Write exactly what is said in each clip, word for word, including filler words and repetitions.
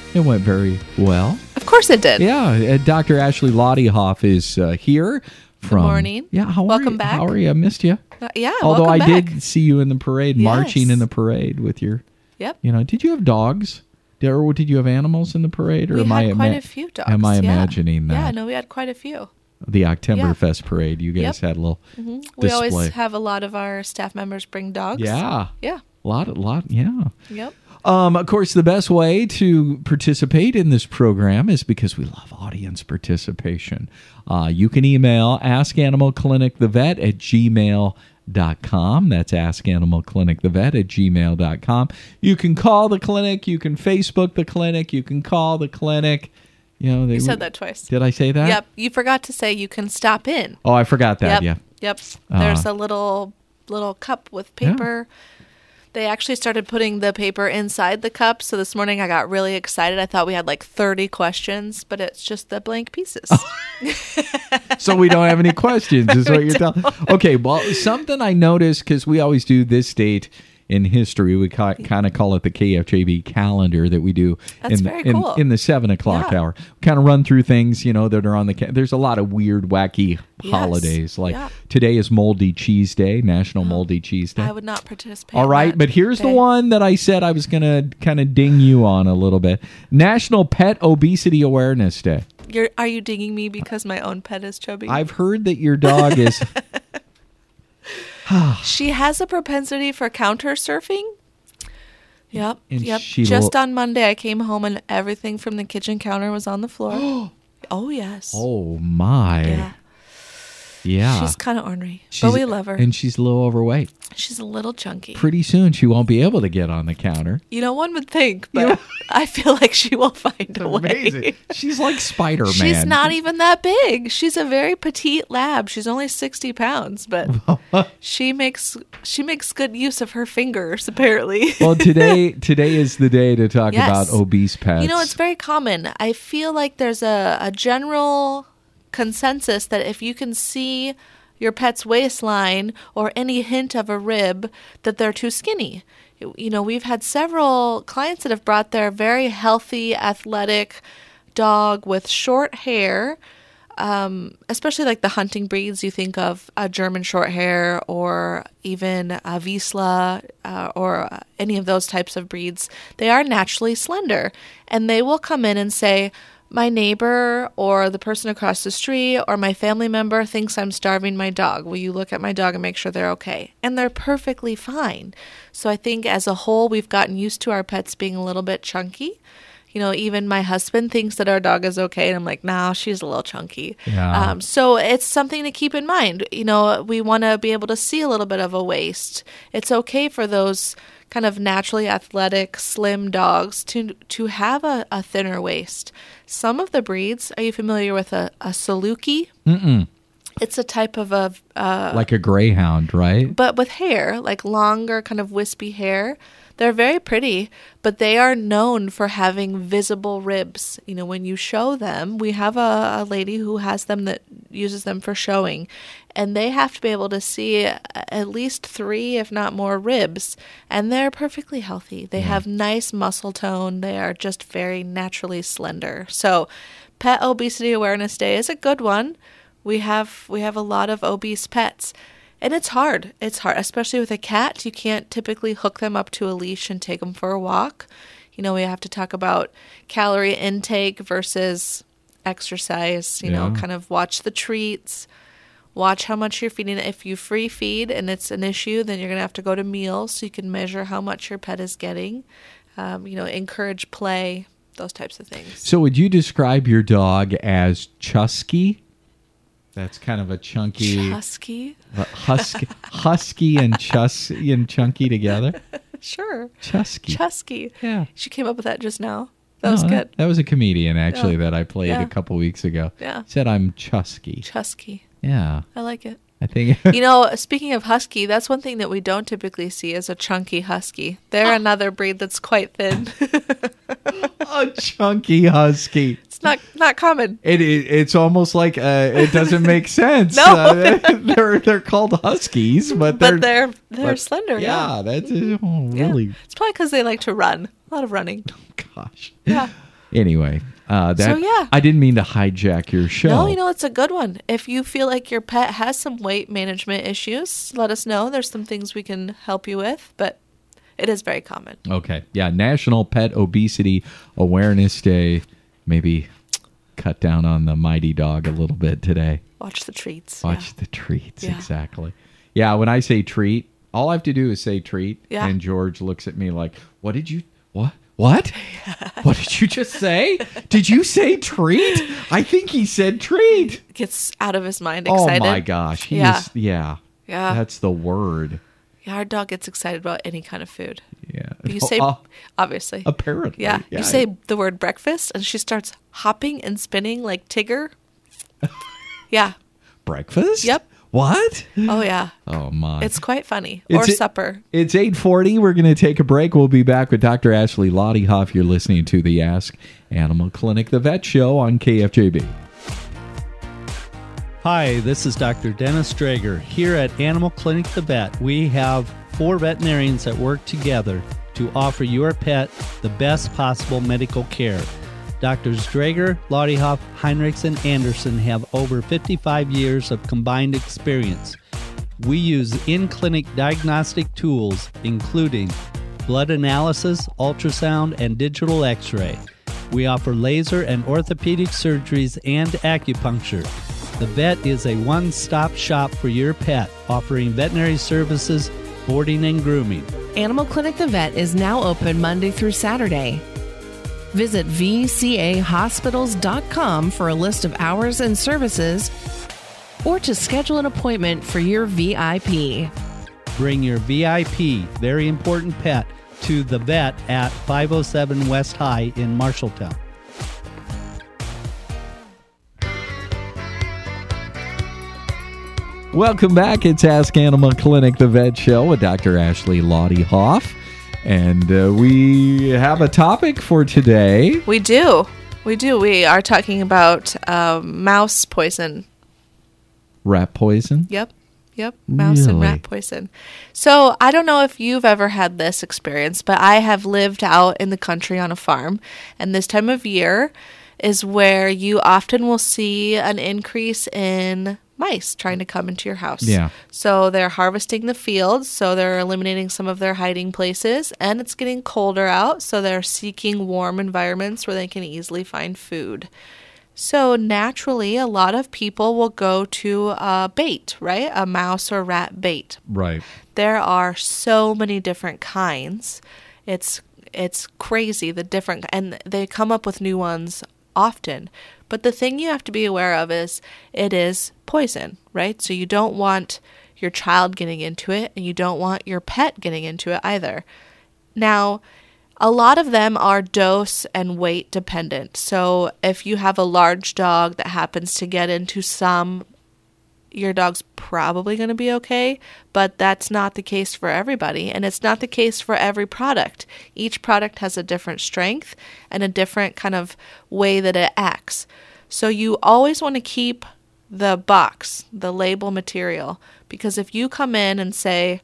It went very well. Of course it did. Yeah, uh, Doctor Ashley Lottiehoff is uh, here. From, Good morning. Yeah, how Welcome are you? back. How are you? I missed you. Uh, yeah, Although welcome I back. did see you in the parade, Yes. marching in the parade with your. Yep. You know, did you have dogs? Did, or did you have animals in the parade? Or We am had I quite ima- a few dogs. Am I yeah. imagining that? Yeah, no, we had quite a few. The Oktoberfest parade, you guys Yep. had a little hmm display. We always have a lot of our staff members bring dogs. Yeah. Yeah. A lot, a lot, yeah. Yep. Um, of course, the best way to participate in this program is because we love audience participation. Uh, you can email askanimalclinicthevet at gmail dot com. That's askanimalclinicthevet at gmail dot com. You can call the clinic. You can Facebook the clinic. You can call the clinic. You know, they, You said that twice. Did I say that? Yep. You forgot to say you can stop in. Oh, I forgot that. Yep. Yeah. Yep. Uh, There's a little little cup with paper. They actually started putting the paper inside the cup. So this morning I got really excited. I thought we had like thirty questions, but it's just the blank pieces. So we don't have any questions, is what We you're telling. Okay, well, something I noticed, because we always do this date in history, we ca- kind of call it the K F J V calendar that we do That's in, very in, cool. in the seven o'clock Yeah. hour. Kind of run through things, you know, that are on the... Ca- There's a lot of weird, wacky Yes. holidays. Like Yeah. today is Moldy Cheese Day, National Moldy Cheese Day. I would not participate. All in right, that. but here's the Okay. one that I said I was going to kind of ding you on a little bit. National Pet Obesity Awareness Day. You're, are you digging me because my own pet is chubby? I've heard that your dog is... She has a propensity for counter surfing. Yep. And yep. she Just lo- on Monday, I came home and everything from the kitchen counter was on the floor. Oh, yes. Oh, my. Yeah. Yeah. She's kind of ornery, She's- but we love her. And she's a little overweight. She's a little chunky. Pretty soon she won't be able to get on the counter. You know, one would think, but I feel like she will find a way. She's like Spider-Man. She's not even that big. She's a very petite lab. She's only sixty pounds, but she makes she makes good use of her fingers, apparently. Well, today today is the day to talk Yes. about obese pets. You know, it's very common. I feel like there's a, a general consensus that if you can see your pet's waistline or any hint of a rib, that they're too skinny. You know, we've had several clients that have brought their very healthy, athletic dog with short hair, um, especially like the hunting breeds. You think of a German short hair or even a Vizsla uh, or any of those types of breeds. They are naturally slender, and they will come in and say, my neighbor or the person across the street or my family member thinks I'm starving my dog. Will you look at my dog and make sure they're okay? And they're perfectly fine. So I think as a whole, we've gotten used to our pets being a little bit chunky. You know, even my husband thinks that our dog is okay. And I'm like, no, she's a little chunky. Yeah. Um, so it's something to keep in mind. You know, we want to be able to see a little bit of a waist. It's okay for those kind of naturally athletic, slim dogs to to have a, a thinner waist. Some of the breeds, are you familiar with a, a Saluki? Mm-mm. It's a type of a... Uh, Like a greyhound, right? but with hair, like longer, kind of wispy hair. They're very pretty, but they are known for having visible ribs. You know, when you show them, we have a, a lady who has them that uses them for showing, and they have to be able to see at least three, if not more, ribs, and they're perfectly healthy. They have nice muscle tone. They are just very naturally slender. So, Pet Obesity Awareness Day is a good one. We have we have a lot of obese pets. And it's hard. It's hard, especially with a cat. You can't typically hook them up to a leash and take them for a walk. You know, we have to talk about calorie intake versus exercise, you know, Yeah. kind of watch the treats, watch how much you're feeding. If you free feed and it's an issue, then you're going to have to go to meals so you can measure how much your pet is getting. Um, you know, encourage play, those types of things. So would you describe your dog as chusky? That's kind of a chunky... Husky? Uh, husky, husky and chus and chunky together. Sure. Chusky. Chusky. Yeah. She came up with that just now. That No, was good. That was a comedian actually Yeah. that I played Yeah. a couple weeks ago. Yeah. Said I'm chusky. Chusky. Yeah. I like it. I think You know, speaking of husky, that's one thing that we don't typically see is a chunky husky. They're another breed that's quite thin. a chunky husky. It's not not common. It, it it's almost like uh, it doesn't make sense. No. Uh, they're they're called huskies, but they're But they're they're but- slender. Yeah. Yeah, that's oh, Yeah. really. It's probably because they like to run. A lot of running. Gosh. Yeah. Anyway, uh, that So, yeah. I didn't mean to hijack your show. No, you know, it's a good one. If you feel like your pet has some weight management issues, let us know. There's some things we can help you with, but it is very common. Okay. Yeah. National Pet Obesity Awareness Day. Maybe cut down on the mighty dog a little bit today. Watch the treats. Watch yeah. the treats. Yeah. Exactly. Yeah. When I say treat, all I have to do is say treat. Yeah. And George looks at me like, what did you, what? What? What did you just say? Did you say treat? I think he said treat. Gets out of his mind excited. Oh my gosh. He Yeah. is, yeah. Yeah. That's the word. Yeah, our dog gets excited about any kind of food. Yeah. You say, Uh, obviously. apparently. Yeah. You say the word breakfast, and she starts hopping and spinning like Tigger. Yeah. Breakfast? Yep. What? Oh, yeah. Oh my. It's quite funny. It's or a- supper. It's eight forty. We're going to take a break. We'll be back with Doctor Ashley Lottie-Hoff. You're listening to the Ask Animal Clinic, the Vet Show on K F J B. Hi, this is Doctor Dennis Drager. Here at Animal Clinic the Vet, we have four veterinarians that work together to offer your pet the best possible medical care. Doctors Drager, Lottie-Hoff, Heinrichs, and Anderson have over fifty-five years of combined experience. We use in-clinic diagnostic tools, including blood analysis, ultrasound, and digital x-ray. We offer laser and orthopedic surgeries and acupuncture. The Vet is a one-stop shop for your pet, offering veterinary services, boarding, and grooming. Animal Clinic the Vet is now open Monday through Saturday. Visit v c a hospitals dot com for a list of hours and services or to schedule an appointment for your V I P. Bring your V I P, very important pet, to the Vet at five oh seven West High in Marshalltown. Welcome back. It's Ask Animal Clinic, the Vet Show with Doctor Ashley Lottie-Hoff. And uh, we have a topic for today. We do. We do. We are talking about um, mouse poison. Rat poison? Yep. Yep. Mouse and Really? rat poison. So I don't know if you've ever had this experience, but I have lived out in the country on a farm. And this time of year is where you often will see an increase in mice trying to come into your house. Yeah. So they're harvesting the fields, so they're eliminating some of their hiding places, and it's getting colder out, so they're seeking warm environments where they can easily find food. So naturally, a lot of people will go to a bait, right? A mouse or rat bait. Right. There are so many different kinds. It's it's crazy the different, and they come up with new ones often. But the thing you have to be aware of is it is poison, right? So you don't want your child getting into it, and you don't want your pet getting into it either. Now, a lot of them are dose and weight dependent. So if you have a large dog that happens to get into some, your dog's probably going to be okay, but that's not the case for everybody, and it's not the case for every product. Each product has a different strength and a different kind of way that it acts. So you always want to keep the box, the label material, because if you come in and say,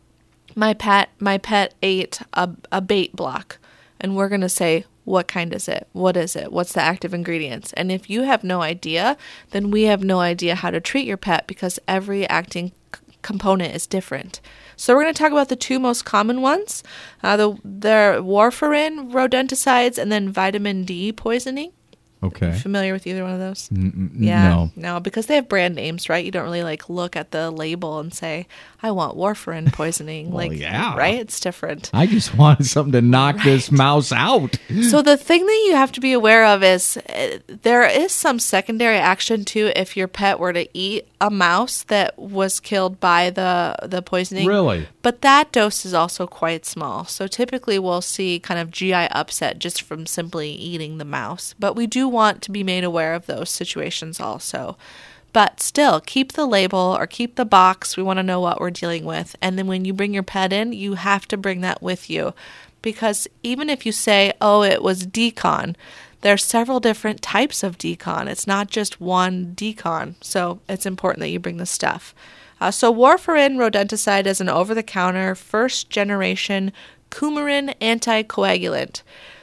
my pet my pet ate a, a bait block, and we're going to say, what kind is it? What is it? What's the active ingredients? And if you have no idea, then we have no idea how to treat your pet, because every acting c- component is different. So we're going to talk about the two most common ones. Uh, the they're warfarin rodenticides and then vitamin D poisoning. Okay. Familiar with either one of those? N- Yeah, No. no, because they have brand names, right? You don't really like look at the label and say, "I want warfarin poisoning." Well, like, yeah. right? It's different. I just wanted something to knock this mouse out. So the thing that you have to be aware of is uh, there is some secondary action too if your pet were to eat a mouse that was killed by the the poisoning. Really? But that dose is also quite small. So typically we'll see kind of G I upset just from simply eating the mouse. But we do want to be made aware of those situations also. But still, keep the label or keep the box. We want to know what we're dealing with. And then when you bring your pet in, you have to bring that with you. Because even if you say, oh, it was decon, there are several different types of decon. It's not just one decon. So it's important that you bring the stuff. Uh, so warfarin rodenticide is an over-the-counter first-generation coumarin anticoagulant.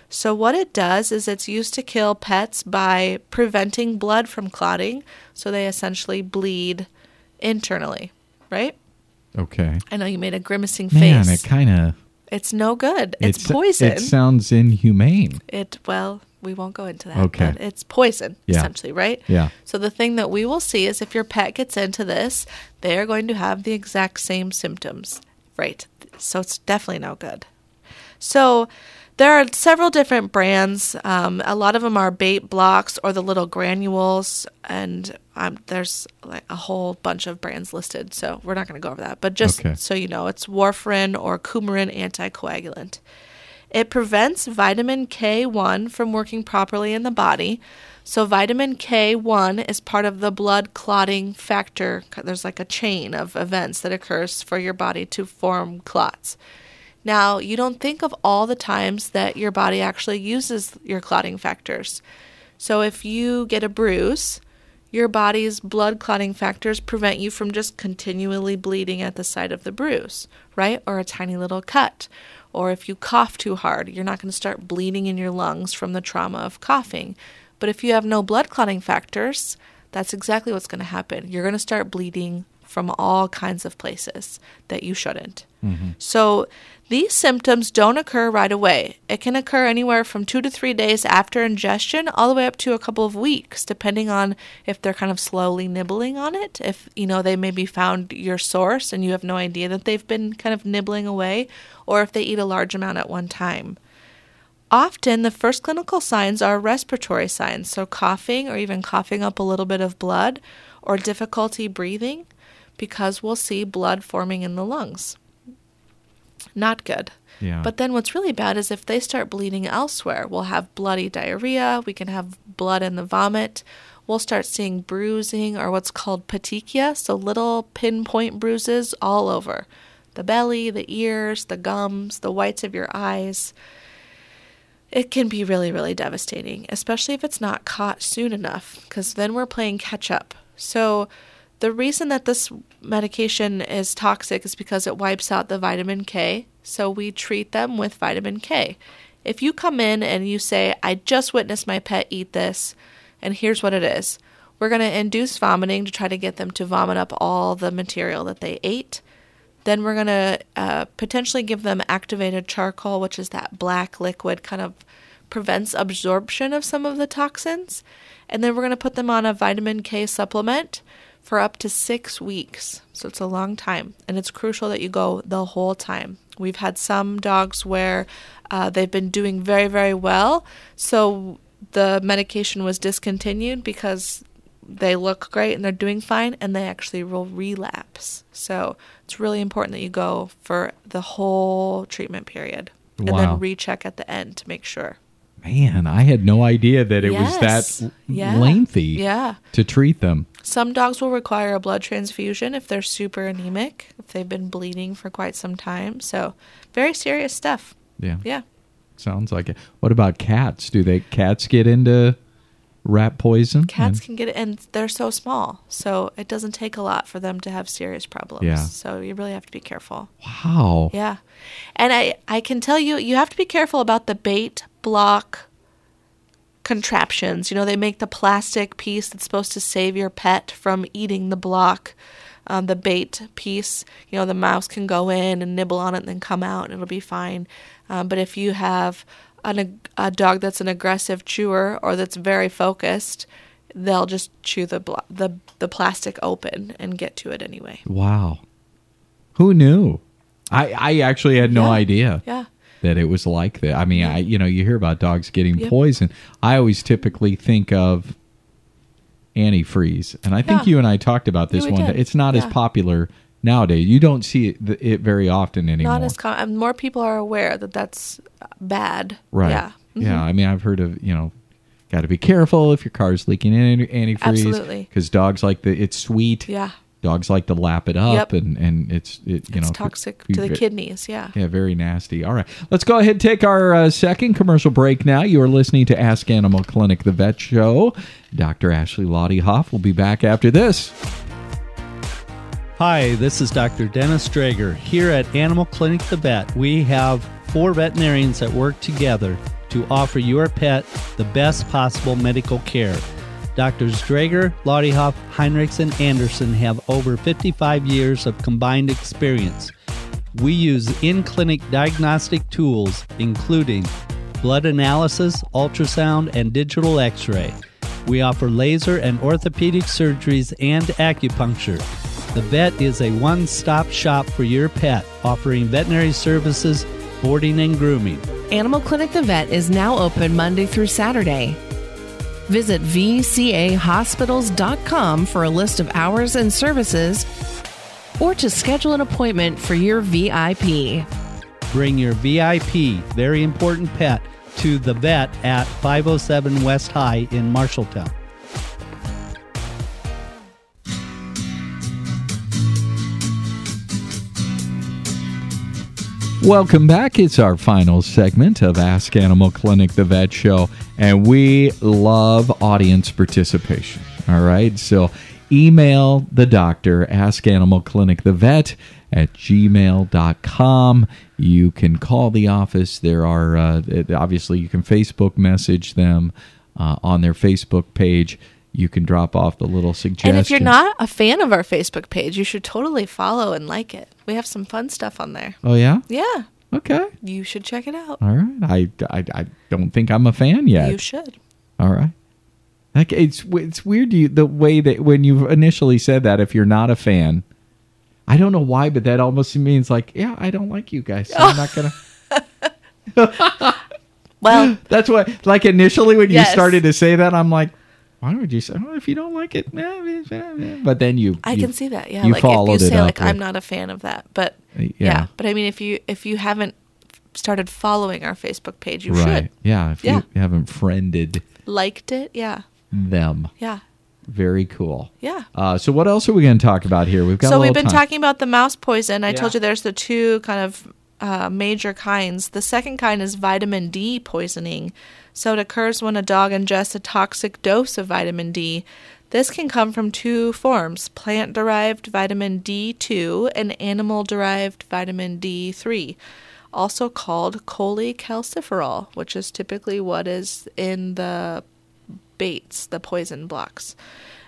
So what it does is it's used to kill pets by preventing blood from clotting, so they essentially bleed internally, right? Okay. I know you made a grimacing Man, face. it kind of... It's no good. It's, it's poison. It sounds inhumane. It, well, we won't go into that. Okay. But it's poison, Yeah. essentially, right? Yeah. So the thing that we will see is if your pet gets into this, they are going to have the exact same symptoms. Right. So it's definitely no good. So there are several different brands. Um, a lot of them are bait blocks or the little granules, and um, there's like a whole bunch of brands listed. So we're not going to go over that. But just Okay. so you know, it's warfarin or coumarin anticoagulant. It prevents vitamin K one from working properly in the body. So vitamin K one is part of the blood clotting factor. There's like a chain of events that occurs for your body to form clots. Now, you don't think of all the times that your body actually uses your clotting factors. So if you get a bruise, your body's blood clotting factors prevent you from just continually bleeding at the site of the bruise, right? Or a tiny little cut. Or if you cough too hard, you're not going to start bleeding in your lungs from the trauma of coughing. But if you have no blood clotting factors, that's exactly what's going to happen. You're going to start bleeding from all kinds of places that you shouldn't. Mm-hmm. So these symptoms don't occur right away. It can occur anywhere from two to three days after ingestion, all the way up to a couple of weeks, depending on if they're kind of slowly nibbling on it. If, you know, they maybe found your source and you have no idea that they've been kind of nibbling away, or if they eat a large amount at one time. Often, the first clinical signs are respiratory signs, so coughing or even coughing up a little bit of blood or difficulty breathing, because we'll see blood forming in the lungs. Not good. Yeah. But then what's really bad is if they start bleeding elsewhere, we'll have bloody diarrhea, we can have blood in the vomit, we'll start seeing bruising or what's called petechia, so little pinpoint bruises all over. The belly, the ears, the gums, the whites of your eyes. It can be really, really devastating, especially if it's not caught soon enough, because then we're playing catch up. So the reason that this medication is toxic is because it wipes out the vitamin K, so we treat them with vitamin K. If you come in and you say, I just witnessed my pet eat this, and here's what it is. We're going to induce vomiting to try to get them to vomit up all the material that they ate. Then we're going to uh, potentially give them activated charcoal, which is that black liquid, kind of prevents absorption of some of the toxins. And then we're going to put them on a vitamin K supplement for up to six weeks. So it's a long time. And it's crucial that you go the whole time. We've had some dogs where uh, they've been doing very, very well. So the medication was discontinued because they look great and they're doing fine, and they actually will relapse. So it's really important that you go for the whole treatment period and Wow. then recheck at the end to make sure. Man, I had no idea that it Yes. was that Yeah. lengthy Yeah. to treat them. Some dogs will require a blood transfusion if they're super anemic, if they've been bleeding for quite some time. So very serious stuff. Yeah. Yeah. Sounds like it. What about cats? Do they cats get into rat poison? Cats And- can get it, and they're so small. So it doesn't take a lot for them to have serious problems. Yeah. So you really have to be careful. Wow. Yeah. And I, I can tell you, you have to be careful about the bait block contraptions. You know, they make the plastic piece that's supposed to save your pet from eating the block, um, the bait piece. You know, the mouse can go in and nibble on it and then come out and it'll be fine. Um, but if you have an, a dog that's an aggressive chewer or that's very focused, they'll just chew the blo- the the plastic open and get to it anyway. Wow. Who knew? I, I actually had no Yeah. idea Yeah. that it was like that. I mean, I you know, you hear about dogs getting Yep. poisoned. I always typically think of antifreeze. And I think Yeah. you and I talked about this Yeah, we one. did. It's not as Yeah. popular nowadays. You don't see it, it very often anymore. Not as common. More people are aware that that's bad. Right. Yeah. Mhm. Yeah. I mean, I've heard of, you know, got to be careful if your car's leaking in antifreeze. Absolutely. Because dogs like the, it's sweet. Yeah. Dogs like to lap it up, Yep. and, and it's, it, you It's know. toxic could be to the ve- kidneys. Yeah. Yeah, very nasty. All right. Let's go ahead and take our uh, second commercial break now. You are listening to Ask Animal Clinic, the Vet Show. Doctor Ashley Lottie Hoff will be back after this. Hi, this is Doctor Dennis Drager. Here at Animal Clinic the Vet, we have four veterinarians that work together to to offer your pet the best possible medical care. Doctors Drager, Lautehoff, Heinrichs, and Anderson have over fifty-five years of combined experience. We use in-clinic diagnostic tools, including blood analysis, ultrasound, and digital x-ray. We offer laser and orthopedic surgeries and acupuncture. The Vet is a one-stop shop for your pet, offering veterinary services, boarding, and grooming. Animal Clinic the Vet is now open Monday through Saturday. Visit V C A hospitals dot com for a list of hours and services or to schedule an appointment for your V I P. Bring your V I P, very important pet, to the Vet at five oh seven West High in Marshalltown. Welcome back. It's our final segment of Ask Animal Clinic the Vet Show, and we love audience participation. All right, so email the doctor, Ask Animal Clinic the Vet at gmail dot com. You can call the office. There are, uh, obviously, you can Facebook message them uh, on their Facebook page. You can drop off the little suggestions. And if you're not a fan of our Facebook page, you should totally follow and like it. We have some fun stuff on there. Oh, yeah? Yeah. Okay. You should check it out. All right. I, I, I don't think I'm a fan yet. You should. All right. Like it's it's weird you, the way that when you initially said that, if you're not a fan, I don't know why, but that almost means like, yeah, I don't like you guys. So I'm not going to. Well, that's what, like initially when you yes. started to say that, I'm like, why would you say, oh, if you don't like it? But then you. I you, can see that. Yeah. You like if you say, like, with, I'm not a fan of that. But yeah. yeah. But I mean, if you if you haven't started following our Facebook page, you right. should. Yeah. If yeah. you haven't friended. Liked it. Yeah. Them. Yeah. Very cool. Yeah. Uh, so what else are we going to talk about here? We've got. So a we've been time. talking about the mouse poison. I yeah. told you there's the two kind of uh, major kinds. The second kind is vitamin D poisoning. So it occurs when a dog ingests a toxic dose of vitamin D. This can come from two forms: plant-derived vitamin D two and animal-derived vitamin D three, also called cholecalciferol, which is typically what is in the baits, the poison blocks.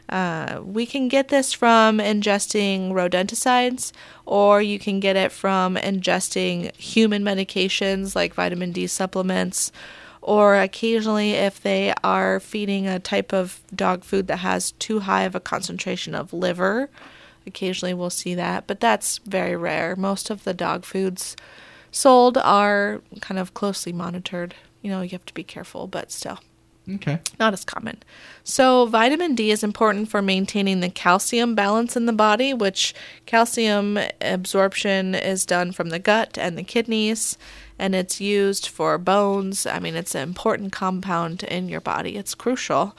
Uh, we can get this from ingesting rodenticides, or you can get it from ingesting human medications like vitamin D supplements, or occasionally if they are feeding a type of dog food that has too high of a concentration of liver. Occasionally we'll see that, but that's very rare. Most of the dog foods sold are kind of closely monitored. You know, you have to be careful, but still. Okay. Not as common. So vitamin D is important for maintaining the calcium balance in the body, which calcium absorption is done from the gut and the kidneys, and it's used for bones. I mean, it's an important compound in your body. It's crucial.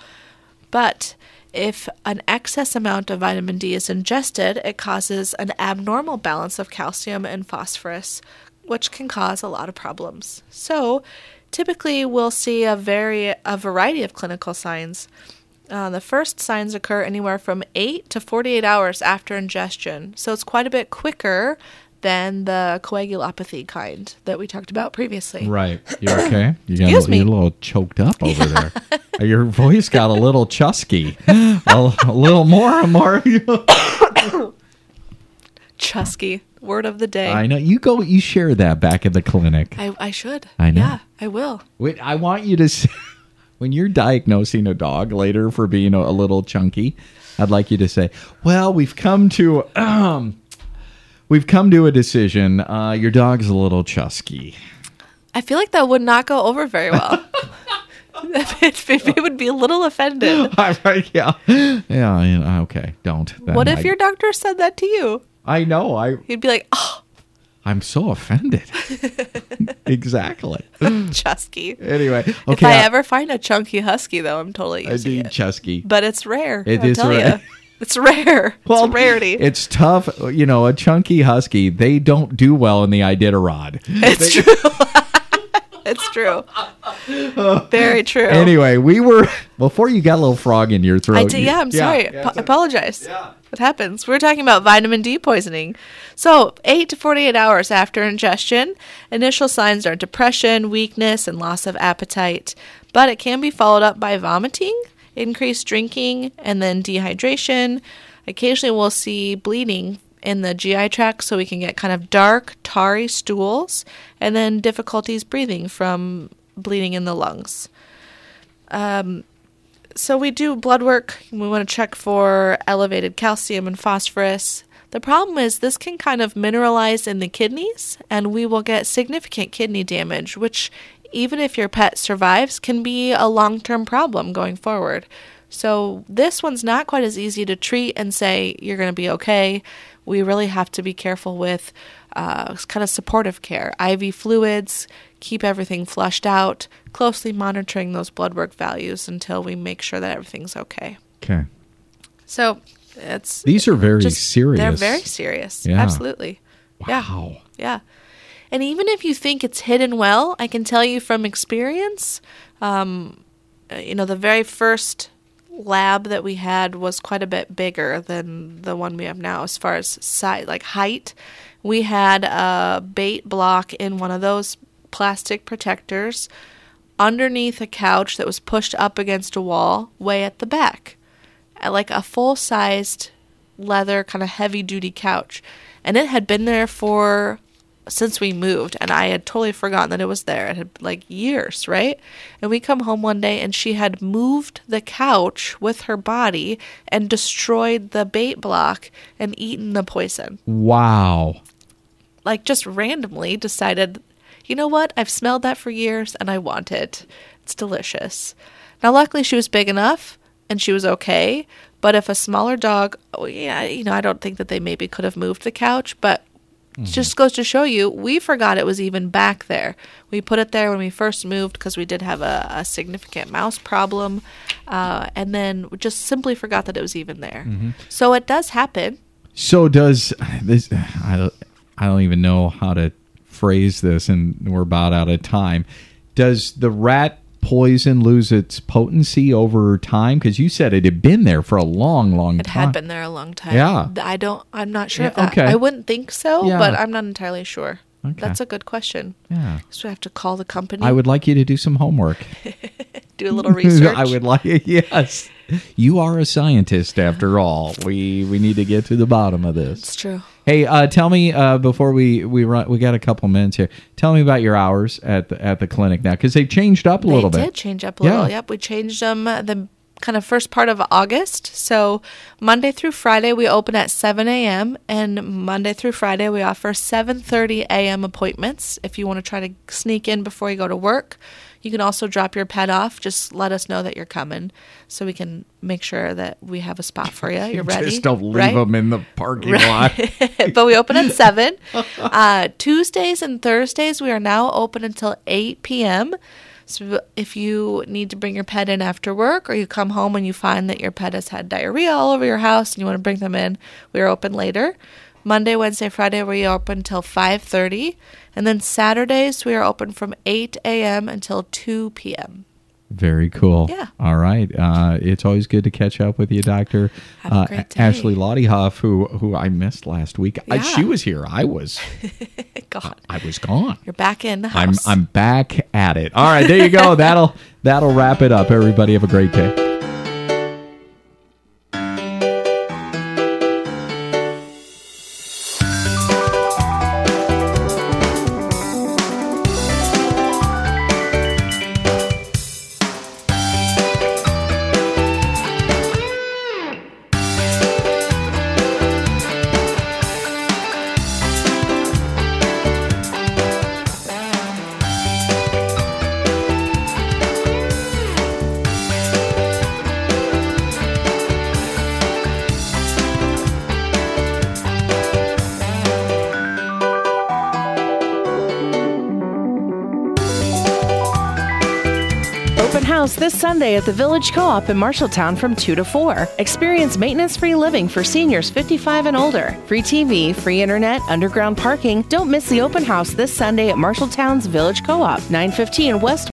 But if an excess amount of vitamin D is ingested, it causes an abnormal balance of calcium and phosphorus, which can cause a lot of problems. So typically, we'll see a very a variety of clinical signs. Uh, the first signs occur anywhere from eight to forty-eight hours after ingestion, so it's quite a bit quicker than the coagulopathy kind that we talked about previously. Right. You okay? You got Excuse a, me. You're a little choked up over there. Your voice got a little chusky. a, a little more and more. Chusky. Word of the day. I know. You go, you share that back at the clinic. I, I should. I know. Yeah, I will. Wait, I want you to say, when you're diagnosing a dog later for being a, a little chunky, I'd like you to say, well, we've come to um, we've come to a decision. Uh, your dog's a little chusky. I feel like that would not go over very well. It would be a little offended. yeah. Yeah, you know, okay, don't. Then What if I, your doctor said that to you? I know. I, He'd be like, oh, I'm so offended. Exactly. chusky. Anyway, okay. If I ever find a chunky husky, though, I'm totally I using do it. chusky. But it's rare. It I'll is tell rare. ya. It's rare. Well, it's a rarity. It's tough. You know, a chunky husky, they don't do well in the Iditarod. It's They- true. It's true. Very true. Anyway, we were before you got a little frog in your throat. I did, yeah, I'm sorry. yeah, I apologize. Yeah. What happens? We were talking about vitamin D poisoning. So, eight to forty-eight hours after ingestion, initial signs are depression, weakness, and loss of appetite. But it can be followed up by vomiting, increased drinking, and then dehydration. Occasionally, we'll see bleeding in the G I tract, so we can get kind of dark, tarry stools, and then difficulties breathing from bleeding in the lungs. Um, so we do blood work. We want to check for elevated calcium and phosphorus. The problem is this can kind of mineralize in the kidneys, and we will get significant kidney damage, which even if your pet survives, can be a long-term problem going forward. So this one's not quite as easy to treat and say you're going to be okay. We really have to be careful with uh, kind of supportive care, I V fluids, keep everything flushed out, closely monitoring those blood work values until we make sure that everything's okay. Okay. So it's These are very just, serious. They're very serious. Yeah. Absolutely. Wow. Yeah. Yeah. And even if you think it's hidden well, I can tell you from experience, um, you know, the very first lab that we had was quite a bit bigger than the one we have now as far as size, like height. We had a bait block in one of those plastic protectors underneath a couch that was pushed up against a wall way at the back, like a full-sized leather kind of heavy-duty couch. And it had been there for since we moved, and I had totally forgotten that it was there. It had like years, right? And we come home one day and she had moved the couch with her body and destroyed the bait block and eaten the poison. Wow. Like just randomly decided, you know what? I've smelled that for years and I want it. It's delicious. Now, luckily she was big enough and she was okay. But if a smaller dog, oh yeah, you know, I don't think that they maybe could have moved the couch, but it just goes to show you, we forgot it was even back there. We put it there when we first moved because we did have a, a significant mouse problem, uh, and then we just simply forgot that it was even there. Mm-hmm. So it does happen. So does this? I don't, I don't even know how to phrase this, and we're about out of time. Does the rat poison lose its potency over time? Because you said it had been there for a long, long it time. It had been there a long time. Yeah. I don't, I'm not sure Yeah, of that. okay. I wouldn't think so, Yeah. but I'm not entirely sure. Okay. That's a good question. Yeah. So we have to call the company. I would like you to do some homework. do a little research. I would like, yes. You are a scientist, after all. We we need to get to the bottom of this. It's true. Hey, uh, tell me uh, before we we run. We got a couple minutes here. Tell me about your hours at the at the clinic now, because they've changed up a they little bit. They did change up a little. Yeah. Yep, we changed them uh, the kind of first part of August. So Monday through Friday we open at seven a.m. and Monday through Friday we offer seven thirty a.m. appointments. If you want to try to sneak in before you go to work. You can also drop your pet off. Just let us know that you're coming so we can make sure that we have a spot for you. You're ready. Just don't leave right? them in the parking Right. lot. But we open at seven. Uh, Tuesdays and Thursdays, we are now open until eight p.m. So if you need to bring your pet in after work or you come home and you find that your pet has had diarrhea all over your house and you want to bring them in, we are open later. Monday, Wednesday, Friday, we are open until five thirty. And then Saturdays, we are open from eight a.m. until two p.m. Very cool. Yeah. All right. Uh, it's always good to catch up with you, Doctor Have a uh, great day. Ashley Lottie-Huff, who who I missed last week. I, Yeah. she was here. I was God, I was gone. you're back in the I'm house. I'm back at it. All right, there you go. that'll that'll wrap it up. Everybody have a great day. house this Sunday at the Village Co-op in Marshalltown from two to four. Experience maintenance-free living for seniors fifty-five and older. Free T V, free internet, underground parking. Don't miss the open house this Sunday at Marshalltown's Village Co-op, nine fifteen West